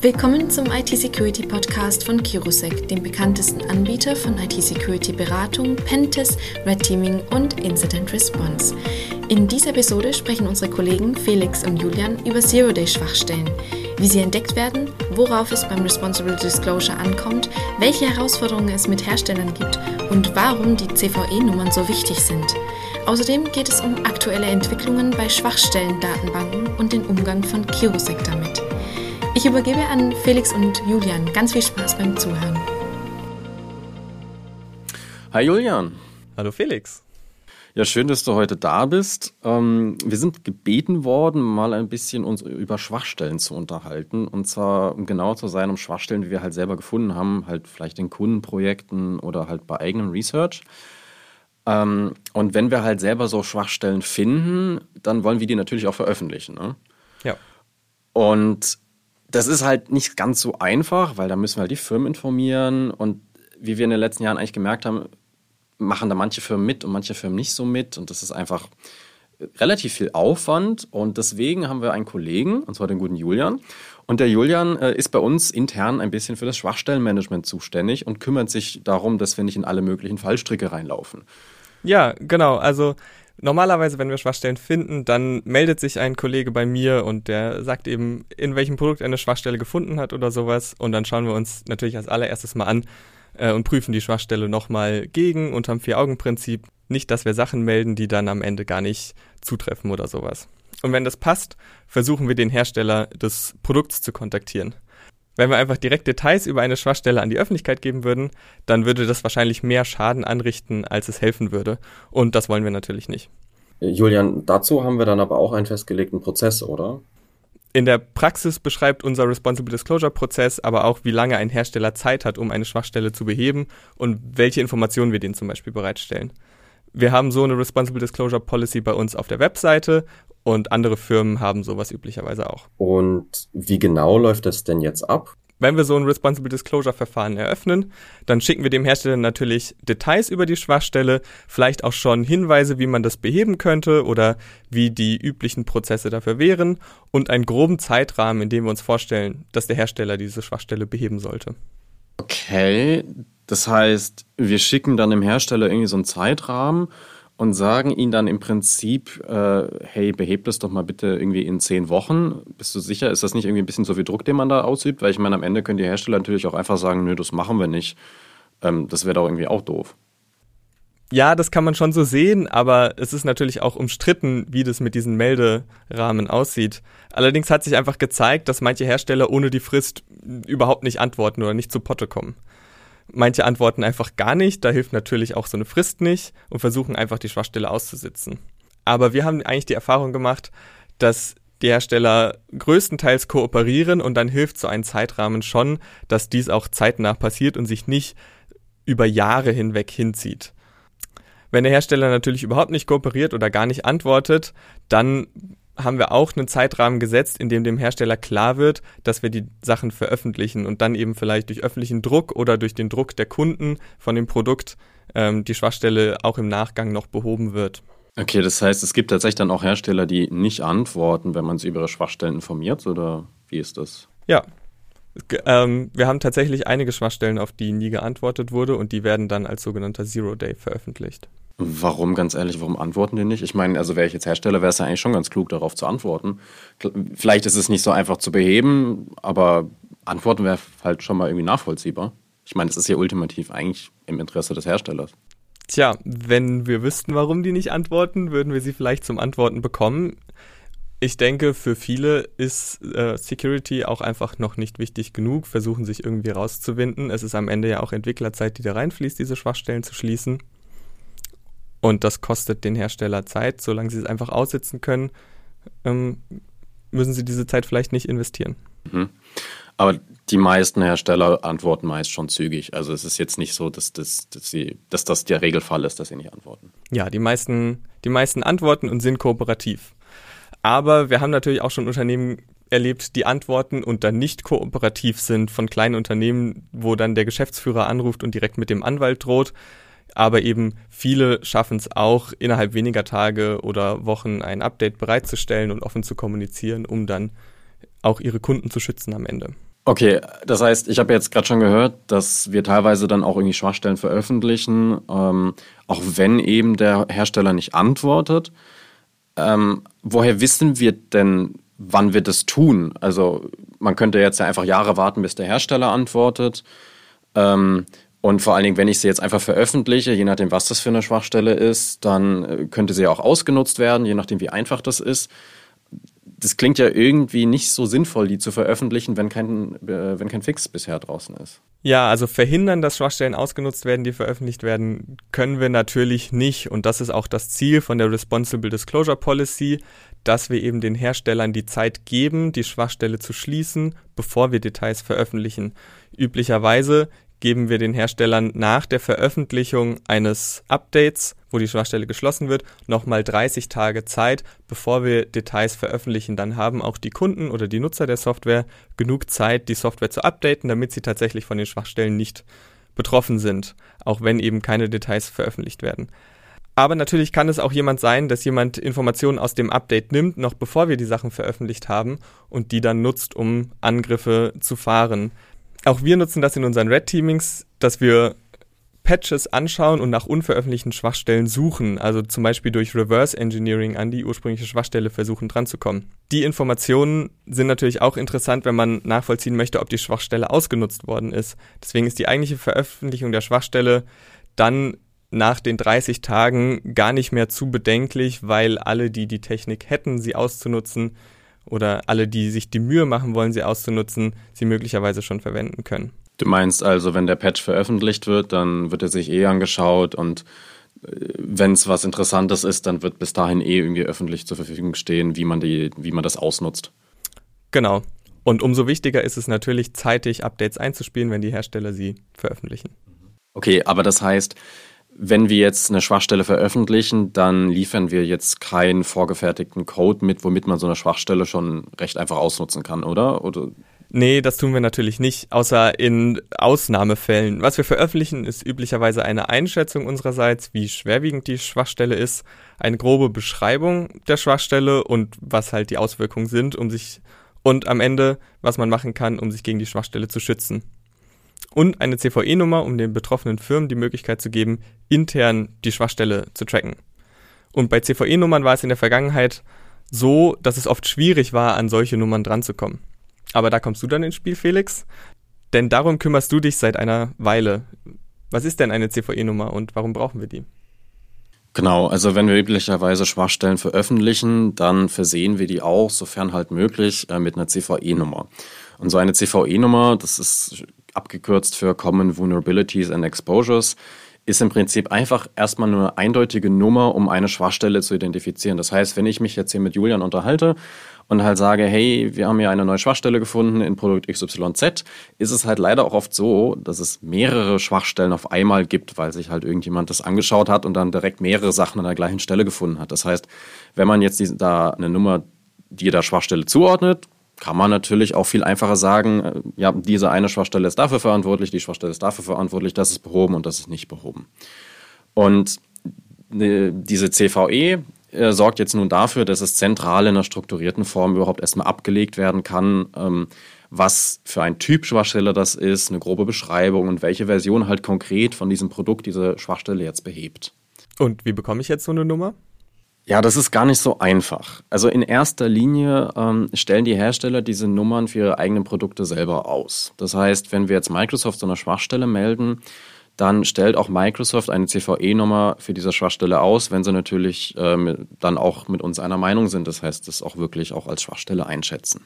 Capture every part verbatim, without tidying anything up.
Willkommen zum I T-Security-Podcast von Kirosec, dem bekanntesten Anbieter von I T-Security-Beratung, Pentest, Red Teaming und Incident Response. In dieser Episode sprechen unsere Kollegen Felix und Julian über Zero-Day-Schwachstellen, wie sie entdeckt werden, worauf es beim Responsible Disclosure ankommt, welche Herausforderungen es mit Herstellern gibt und warum die C V E-Nummern so wichtig sind. Außerdem geht es um aktuelle Entwicklungen bei Schwachstellen-Datenbanken und den Umgang von Kirosec damit. Ich übergebe an Felix und Julian. Ganz viel Spaß beim Zuhören. Hi Julian. Hallo Felix. Ja, schön, dass du heute da bist. Ähm, wir sind gebeten worden, mal ein bisschen uns über Schwachstellen zu unterhalten. Und zwar, um genauer zu sein, um Schwachstellen, die wir halt selber gefunden haben, halt vielleicht in Kundenprojekten oder halt bei eigenem Research. Ähm, und wenn wir halt selber so Schwachstellen finden, dann wollen wir die natürlich auch veröffentlichen, ne? Ja. Und das ist halt nicht ganz so einfach, weil da müssen wir halt die Firmen informieren. Und wie wir in den letzten Jahren eigentlich gemerkt haben, machen da manche Firmen mit und manche Firmen nicht so mit. Und das ist einfach relativ viel Aufwand. Und deswegen haben wir einen Kollegen, und zwar den guten Julian. Und der Julian äh, ist bei uns intern ein bisschen für das Schwachstellenmanagement zuständig und kümmert sich darum, dass wir nicht in alle möglichen Fallstricke reinlaufen. Ja, genau. Also normalerweise, wenn wir Schwachstellen finden, dann meldet sich ein Kollege bei mir und der sagt eben, in welchem Produkt er eine Schwachstelle gefunden hat oder sowas. Und dann schauen wir uns natürlich als allererstes mal an äh, und prüfen die Schwachstelle nochmal gegen unterm Vier-Augen-Prinzip. Nicht, dass wir Sachen melden, die dann am Ende gar nicht zutreffen oder sowas. Und wenn das passt, versuchen wir den Hersteller des Produkts zu kontaktieren. Wenn wir einfach direkt Details über eine Schwachstelle an die Öffentlichkeit geben würden, dann würde das wahrscheinlich mehr Schaden anrichten, als es helfen würde. Und das wollen wir natürlich nicht. Julian, dazu haben wir dann aber auch einen festgelegten Prozess, oder? In der Praxis beschreibt unser Responsible Disclosure Prozess aber auch, wie lange ein Hersteller Zeit hat, um eine Schwachstelle zu beheben und welche Informationen wir denen zum Beispiel bereitstellen. Wir haben so eine Responsible Disclosure Policy bei uns auf der Webseite und andere Firmen haben sowas üblicherweise auch. Und wie genau läuft das denn jetzt ab? Wenn wir so ein Responsible Disclosure Verfahren eröffnen, dann schicken wir dem Hersteller natürlich Details über die Schwachstelle, vielleicht auch schon Hinweise, wie man das beheben könnte oder wie die üblichen Prozesse dafür wären und einen groben Zeitrahmen, in dem wir uns vorstellen, dass der Hersteller diese Schwachstelle beheben sollte. Okay, das heißt, wir schicken dann dem Hersteller irgendwie so einen Zeitrahmen und sagen ihnen dann im Prinzip, äh, hey, beheb das doch mal bitte irgendwie in zehn Wochen. Bist du sicher? Ist das nicht irgendwie ein bisschen so viel Druck, den man da ausübt? Weil ich meine, am Ende können die Hersteller natürlich auch einfach sagen, nö, das machen wir nicht. Ähm, das wäre doch irgendwie auch doof. Ja, das kann man schon so sehen, aber es ist natürlich auch umstritten, wie das mit diesen Melderahmen aussieht. Allerdings hat sich einfach gezeigt, dass manche Hersteller ohne die Frist überhaupt nicht antworten oder nicht zu Potte kommen. Manche antworten einfach gar nicht, da hilft natürlich auch so eine Frist nicht und versuchen einfach die Schwachstelle auszusitzen. Aber wir haben eigentlich die Erfahrung gemacht, dass die Hersteller größtenteils kooperieren und dann hilft so ein Zeitrahmen schon, dass dies auch zeitnah passiert und sich nicht über Jahre hinweg hinzieht. Wenn der Hersteller natürlich überhaupt nicht kooperiert oder gar nicht antwortet, dann haben wir auch einen Zeitrahmen gesetzt, in dem dem Hersteller klar wird, dass wir die Sachen veröffentlichen und dann eben vielleicht durch öffentlichen Druck oder durch den Druck der Kunden von dem Produkt ähm, die Schwachstelle auch im Nachgang noch behoben wird. Okay, das heißt, es gibt tatsächlich dann auch Hersteller, die nicht antworten, wenn man sie über ihre Schwachstellen informiert, oder wie ist das? Ja, ähm, wir haben tatsächlich einige Schwachstellen, auf die nie geantwortet wurde und die werden dann als sogenannter Zero-Day veröffentlicht. Warum, ganz ehrlich, warum antworten die nicht? Ich meine, also wäre ich jetzt Hersteller, wäre es ja eigentlich schon ganz klug, darauf zu antworten. Vielleicht ist es nicht so einfach zu beheben, aber antworten wäre halt schon mal irgendwie nachvollziehbar. Ich meine, es ist ja ultimativ eigentlich im Interesse des Herstellers. Tja, wenn wir wüssten, warum die nicht antworten, würden wir sie vielleicht zum Antworten bekommen. Ich denke, für viele ist äh, Security auch einfach noch nicht wichtig genug, versuchen sich irgendwie rauszuwinden. Es ist am Ende ja auch Entwicklerzeit, die da reinfließt, diese Schwachstellen zu schließen. Und das kostet den Hersteller Zeit. Solange sie es einfach aussitzen können, ähm, müssen sie diese Zeit vielleicht nicht investieren. Mhm. Aber die meisten Hersteller antworten meist schon zügig. Also es ist jetzt nicht so, dass das, dass sie, dass das der Regelfall ist, dass sie nicht antworten. Ja, die meisten, die meisten antworten und sind kooperativ. Aber wir haben natürlich auch schon Unternehmen erlebt, die antworten und dann nicht kooperativ sind, von kleinen Unternehmen, wo dann der Geschäftsführer anruft und direkt mit dem Anwalt droht. Aber eben viele schaffen es auch, innerhalb weniger Tage oder Wochen ein Update bereitzustellen und offen zu kommunizieren, um dann auch ihre Kunden zu schützen am Ende. Okay, das heißt, ich habe jetzt gerade schon gehört, dass wir teilweise dann auch irgendwie Schwachstellen veröffentlichen, ähm, auch wenn eben der Hersteller nicht antwortet. Ähm, woher wissen wir denn, wann wir das tun? Also man könnte jetzt ja einfach Jahre warten, bis der Hersteller antwortet. Ähm, und vor allen Dingen, wenn ich sie jetzt einfach veröffentliche, je nachdem, was das für eine Schwachstelle ist, dann könnte sie ja auch ausgenutzt werden, je nachdem, wie einfach das ist. Das klingt ja irgendwie nicht so sinnvoll, die zu veröffentlichen, wenn kein, äh, wenn kein Fix bisher draußen ist. Ja, also verhindern, dass Schwachstellen ausgenutzt werden, die veröffentlicht werden, können wir natürlich nicht. Und das ist auch das Ziel von der Responsible Disclosure Policy, dass wir eben den Herstellern die Zeit geben, die Schwachstelle zu schließen, bevor wir Details veröffentlichen. Üblicherweise geben wir den Herstellern nach der Veröffentlichung eines Updates, wo die Schwachstelle geschlossen wird, nochmal dreißig Tage Zeit, bevor wir Details veröffentlichen. Dann haben auch die Kunden oder die Nutzer der Software genug Zeit, die Software zu updaten, damit sie tatsächlich von den Schwachstellen nicht betroffen sind, auch wenn eben keine Details veröffentlicht werden. Aber natürlich kann es auch jemand sein, dass jemand Informationen aus dem Update nimmt, noch bevor wir die Sachen veröffentlicht haben und die dann nutzt, um Angriffe zu fahren. Auch wir nutzen das in unseren Red Teamings, dass wir Patches anschauen und nach unveröffentlichten Schwachstellen suchen, also zum Beispiel durch Reverse Engineering an die ursprüngliche Schwachstelle versuchen dran zu kommen. Die Informationen sind natürlich auch interessant, wenn man nachvollziehen möchte, ob die Schwachstelle ausgenutzt worden ist. Deswegen ist die eigentliche Veröffentlichung der Schwachstelle dann nach den dreißig Tagen gar nicht mehr zu bedenklich, weil alle, die die Technik hätten, sie auszunutzen, oder alle, die sich die Mühe machen wollen, sie auszunutzen, sie möglicherweise schon verwenden können. Du meinst also, wenn der Patch veröffentlicht wird, dann wird er sich eh angeschaut und wenn es was Interessantes ist, dann wird bis dahin eh irgendwie öffentlich zur Verfügung stehen, wie man die, wie man das ausnutzt. Genau. Und umso wichtiger ist es natürlich, zeitig Updates einzuspielen, wenn die Hersteller sie veröffentlichen. Okay, aber das heißt, wenn wir jetzt eine Schwachstelle veröffentlichen, dann liefern wir jetzt keinen vorgefertigten Code mit, womit man so eine Schwachstelle schon recht einfach ausnutzen kann, oder? Oder? Nee, das tun wir natürlich nicht, außer in Ausnahmefällen. Was wir veröffentlichen, ist üblicherweise eine Einschätzung unsererseits, wie schwerwiegend die Schwachstelle ist, eine grobe Beschreibung der Schwachstelle und was halt die Auswirkungen sind, um sich und am Ende, was man machen kann, um sich gegen die Schwachstelle zu schützen. Und eine C V E-Nummer, um den betroffenen Firmen die Möglichkeit zu geben, intern die Schwachstelle zu tracken. Und bei C V E-Nummern war es in der Vergangenheit so, dass es oft schwierig war, an solche Nummern dranzukommen. Aber da kommst du dann ins Spiel, Felix, denn darum kümmerst du dich seit einer Weile. Was ist denn eine C V E-Nummer und warum brauchen wir die? Genau, also wenn wir üblicherweise Schwachstellen veröffentlichen, dann versehen wir die auch, sofern halt möglich, mit einer C V E-Nummer. Und so eine C V E-Nummer, das ist abgekürzt für Common Vulnerabilities and Exposures, ist im Prinzip einfach erstmal nur eine eindeutige Nummer, um eine Schwachstelle zu identifizieren. Das heißt, wenn ich mich jetzt hier mit Julian unterhalte und halt sage, hey, wir haben hier eine neue Schwachstelle gefunden in Produkt X Y Z, ist es halt leider auch oft so, dass es mehrere Schwachstellen auf einmal gibt, weil sich halt irgendjemand das angeschaut hat und dann direkt mehrere Sachen an der gleichen Stelle gefunden hat. Das heißt, wenn man jetzt die, da eine Nummer jeder Schwachstelle zuordnet, kann man natürlich auch viel einfacher sagen, ja, diese eine Schwachstelle ist dafür verantwortlich, die Schwachstelle ist dafür verantwortlich, das ist behoben und das ist nicht behoben. Und diese C V E äh, sorgt jetzt nun dafür, dass es zentral in einer strukturierten Form überhaupt erstmal abgelegt werden kann, ähm, was für ein Typ Schwachstelle das ist, eine grobe Beschreibung und welche Version halt konkret von diesem Produkt diese Schwachstelle jetzt behebt. Und wie bekomme ich jetzt so eine Nummer? Ja, das ist gar nicht so einfach. Also in erster Linie ähm, stellen die Hersteller diese Nummern für ihre eigenen Produkte selber aus. Das heißt, wenn wir jetzt Microsoft so eine Schwachstelle melden, dann stellt auch Microsoft eine C V E-Nummer für diese Schwachstelle aus, wenn sie natürlich ähm, dann auch mit uns einer Meinung sind. Das heißt, das auch wirklich auch als Schwachstelle einschätzen.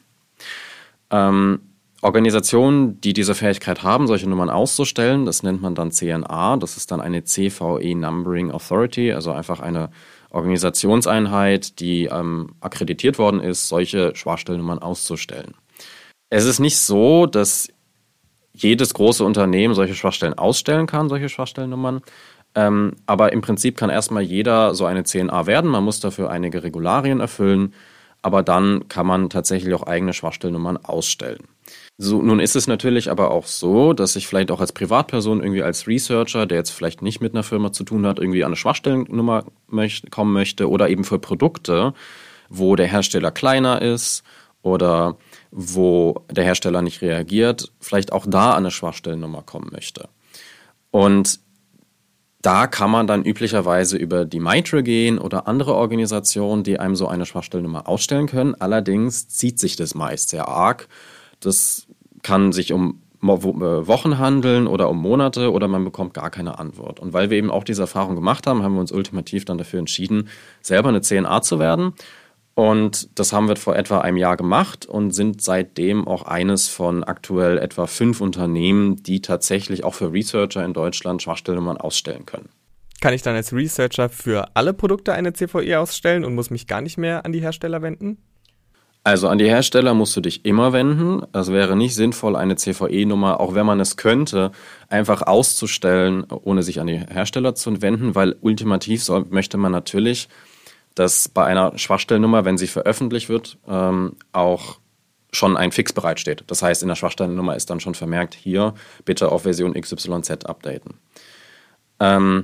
Ähm, Organisationen, die diese Fähigkeit haben, solche Nummern auszustellen, das nennt man dann C N A. Das ist dann eine C V E Numbering Authority, also einfach eine Organisationseinheit, die ähm, akkreditiert worden ist, solche Schwachstellnummern auszustellen. Es ist nicht so, dass jedes große Unternehmen solche Schwachstellen ausstellen kann, solche Schwachstellnummern, ähm, aber im Prinzip kann erstmal jeder so eine C N A werden. Man muss dafür einige Regularien erfüllen, aber dann kann man tatsächlich auch eigene Schwachstellnummern ausstellen. So, nun ist es natürlich aber auch so, dass ich vielleicht auch als Privatperson, irgendwie als Researcher, der jetzt vielleicht nicht mit einer Firma zu tun hat, irgendwie an eine Schwachstellennummer möcht- kommen möchte oder eben für Produkte, wo der Hersteller kleiner ist oder wo der Hersteller nicht reagiert, vielleicht auch da an eine Schwachstellennummer kommen möchte. Und da kann man dann üblicherweise über die MITRE gehen oder andere Organisationen, die einem so eine Schwachstellennummer ausstellen können. Allerdings zieht sich das meist sehr arg. Das kann sich um Wochen handeln oder um Monate oder man bekommt gar keine Antwort. Und weil wir eben auch diese Erfahrung gemacht haben, haben wir uns ultimativ dann dafür entschieden, selber eine C N A zu werden. Und das haben wir vor etwa einem Jahr gemacht und sind seitdem auch eines von aktuell etwa fünf Unternehmen, die tatsächlich auch für Researcher in Deutschland Schwachstellennummern ausstellen können. Kann ich dann als Researcher für alle Produkte eine C V E ausstellen und muss mich gar nicht mehr an die Hersteller wenden? Also an die Hersteller musst du dich immer wenden. Es wäre nicht sinnvoll, eine C V E-Nummer, auch wenn man es könnte, einfach auszustellen, ohne sich an die Hersteller zu wenden, weil ultimativ soll, möchte man natürlich, dass bei einer Schwachstellennummer, wenn sie veröffentlicht wird, ähm, auch schon ein Fix bereitsteht. Das heißt, in der Schwachstellennummer ist dann schon vermerkt, hier bitte auf Version X Y Z updaten. Ähm,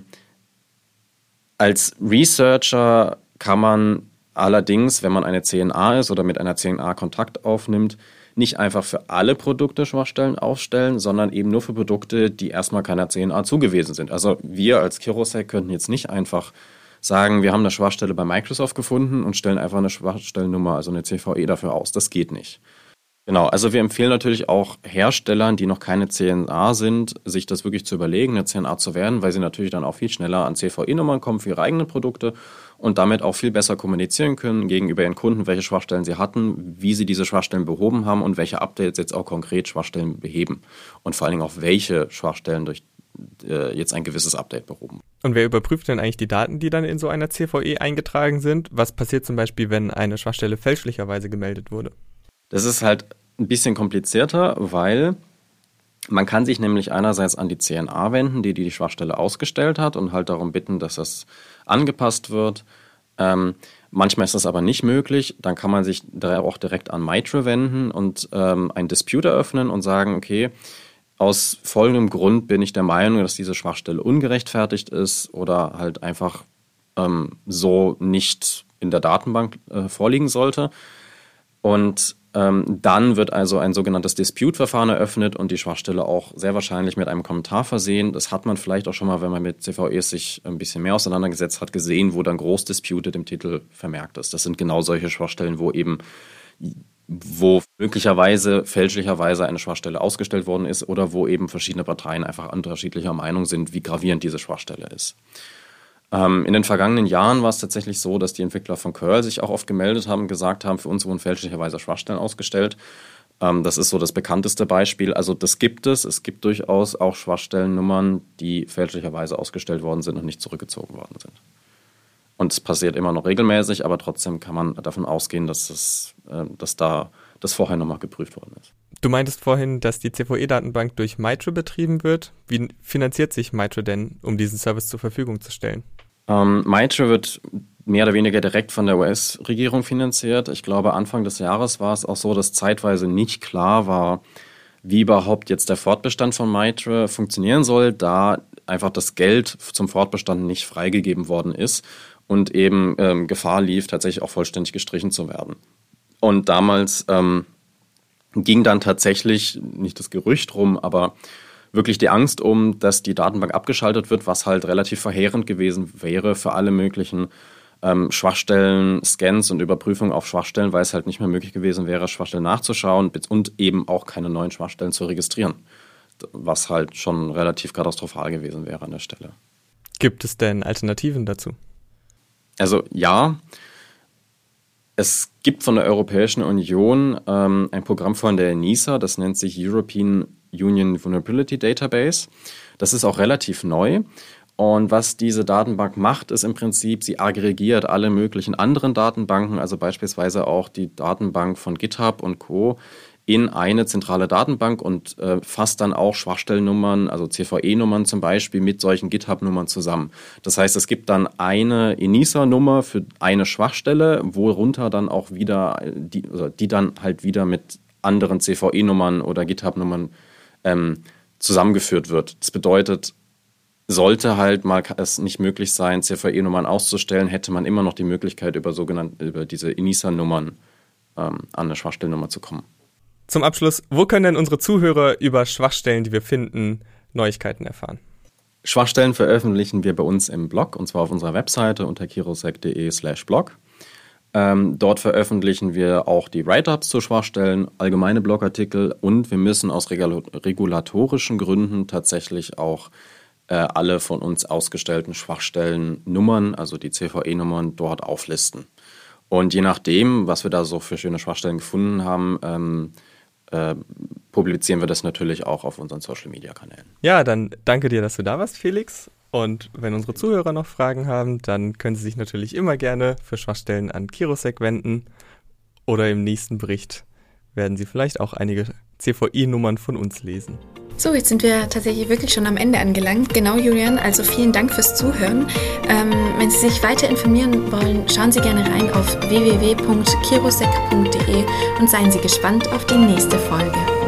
als Researcher kann man allerdings, wenn man eine C N A ist oder mit einer C N A Kontakt aufnimmt, nicht einfach für alle Produkte Schwachstellen aufstellen, sondern eben nur für Produkte, die erstmal keiner C N A zugewiesen sind. Also wir als Kirosec könnten jetzt nicht einfach sagen, wir haben eine Schwachstelle bei Microsoft gefunden und stellen einfach eine Schwachstellennummer, also eine C V E dafür aus. Das geht nicht. Genau, also wir empfehlen natürlich auch Herstellern, die noch keine C N A sind, sich das wirklich zu überlegen, eine C N A zu werden, weil sie natürlich dann auch viel schneller an C V E-Nummern kommen für ihre eigenen Produkte und damit auch viel besser kommunizieren können gegenüber ihren Kunden, welche Schwachstellen sie hatten, wie sie diese Schwachstellen behoben haben und welche Updates jetzt auch konkret Schwachstellen beheben und vor allen Dingen auch welche Schwachstellen durch äh, jetzt ein gewisses Update behoben. Und wer überprüft denn eigentlich die Daten, die dann in so einer C V E eingetragen sind? Was passiert zum Beispiel, wenn eine Schwachstelle fälschlicherweise gemeldet wurde? Das ist halt ein bisschen komplizierter, weil man kann sich nämlich einerseits an die C N A wenden, die die Schwachstelle ausgestellt hat und halt darum bitten, dass das angepasst wird. Ähm, manchmal ist das aber nicht möglich. Dann kann man sich auch direkt an MITRE wenden und ähm, ein Dispute eröffnen und sagen, okay, aus folgendem Grund bin ich der Meinung, dass diese Schwachstelle ungerechtfertigt ist oder halt einfach ähm, so nicht in der Datenbank äh, vorliegen sollte. Und ähm, dann wird also ein sogenanntes Dispute-Verfahren eröffnet und die Schwachstelle auch sehr wahrscheinlich mit einem Kommentar versehen. Das hat man vielleicht auch schon mal, wenn man mit C V Es sich ein bisschen mehr auseinandergesetzt hat, gesehen, wo dann groß Disputed im Titel vermerkt ist. Das sind genau solche Schwachstellen, wo eben wo möglicherweise fälschlicherweise eine Schwachstelle ausgestellt worden ist oder wo eben verschiedene Parteien einfach unterschiedlicher Meinung sind, wie gravierend diese Schwachstelle ist. Ähm, in den vergangenen Jahren war es tatsächlich so, dass die Entwickler von Curl sich auch oft gemeldet haben und gesagt haben, für uns wurden fälschlicherweise Schwachstellen ausgestellt. Ähm, das ist so das bekannteste Beispiel. Also das gibt es. Es gibt durchaus auch Schwachstellennummern, die fälschlicherweise ausgestellt worden sind und nicht zurückgezogen worden sind. Und es passiert immer noch regelmäßig, aber trotzdem kann man davon ausgehen, dass, es, äh, dass da das vorher nochmal geprüft worden ist. Du meintest vorhin, dass die C V E-Datenbank durch MITRE betrieben wird. Wie finanziert sich MITRE denn, um diesen Service zur Verfügung zu stellen? Ähm, MITRE wird mehr oder weniger direkt von der U S-Regierung finanziert. Ich glaube, Anfang des Jahres war es auch so, dass zeitweise nicht klar war, wie überhaupt jetzt der Fortbestand von MITRE funktionieren soll, da einfach das Geld zum Fortbestand nicht freigegeben worden ist und eben ähm, Gefahr lief, tatsächlich auch vollständig gestrichen zu werden. Und damals ähm, ging dann tatsächlich, nicht das Gerücht rum, aber wirklich die Angst um, dass die Datenbank abgeschaltet wird, was halt relativ verheerend gewesen wäre für alle möglichen ähm, Schwachstellen, Scans und Überprüfungen auf Schwachstellen, weil es halt nicht mehr möglich gewesen wäre, Schwachstellen nachzuschauen und eben auch keine neuen Schwachstellen zu registrieren, was halt schon relativ katastrophal gewesen wäre an der Stelle. Gibt es denn Alternativen dazu? Also ja, es gibt von der Europäischen Union ähm, ein Programm von der ENISA, das nennt sich European Union Vulnerability Database. Das ist auch relativ neu. Und was diese Datenbank macht, ist im Prinzip, sie aggregiert alle möglichen anderen Datenbanken, also beispielsweise auch die Datenbank von GitHub und Co., in eine zentrale Datenbank und äh, fasst dann auch Schwachstellennummern, also C V E-Nummern zum Beispiel, mit solchen GitHub-Nummern zusammen. Das heißt, es gibt dann eine ENISA-Nummer für eine Schwachstelle, worunter dann auch wieder, die, also die dann halt wieder mit anderen C V E-Nummern oder GitHub-Nummern ähm, zusammengeführt wird. Das bedeutet, sollte halt mal es nicht möglich sein, C V E-Nummern auszustellen, hätte man immer noch die Möglichkeit, über sogenannte, über diese ENISA-Nummern ähm, an eine Schwachstellennummer zu kommen. Zum Abschluss, wo können denn unsere Zuhörer über Schwachstellen, die wir finden, Neuigkeiten erfahren? Schwachstellen veröffentlichen wir bei uns im Blog, und zwar auf unserer Webseite unter kirosec.de slash blog. Ähm, dort veröffentlichen wir auch die Write-ups zu Schwachstellen, allgemeine Blogartikel, und wir müssen aus regulatorischen Gründen tatsächlich auch äh, alle von uns ausgestellten Schwachstellennummern, also die C V E-Nummern, dort auflisten. Und je nachdem, was wir da so für schöne Schwachstellen gefunden haben, ähm, äh, publizieren wir das natürlich auch auf unseren Social-Media-Kanälen. Ja, dann danke dir, dass du da warst, Felix. Und wenn unsere Zuhörer noch Fragen haben, dann können sie sich natürlich immer gerne für Schwachstellen an Kirosec wenden. Oder im nächsten Bericht werden sie vielleicht auch einige C V E-Nummern von uns lesen. So, jetzt sind wir tatsächlich wirklich schon am Ende angelangt. Genau, Julian, also vielen Dank fürs Zuhören. Ähm, wenn Sie sich weiter informieren wollen, schauen Sie gerne rein auf w w w punkt kirosec punkt d e und seien Sie gespannt auf die nächste Folge.